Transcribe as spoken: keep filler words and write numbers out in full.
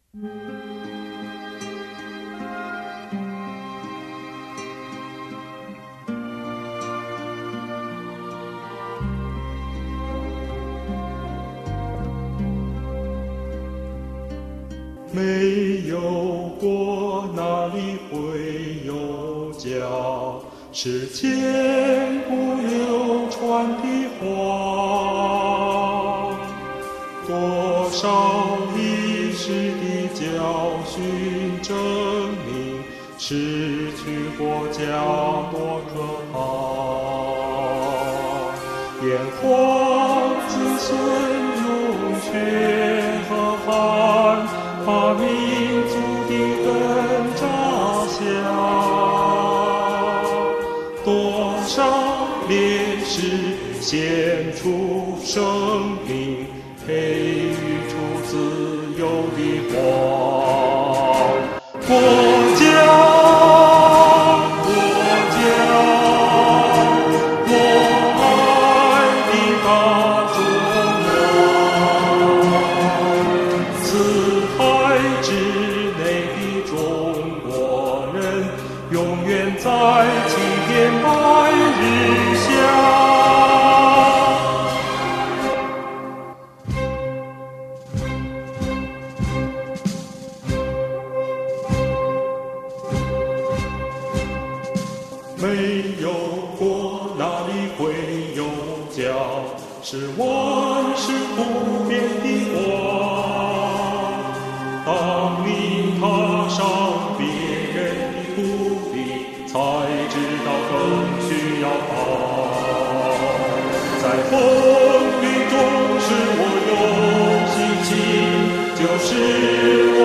没有国，哪里会有家？是千古流传的话。多少历史的教训证明，失去国家多可怕。炎黄子孙永血和汗，把民族的根扎下。多少烈士献出生命，培育出自由的光。国家，国家，我爱的大中国。四海之内的中国人，永远在青天白日下。没有国，哪里会有家？是万世不变的光。当你踏上别人的土地，才知道更需要爱。在风雨中，使我有信心，就是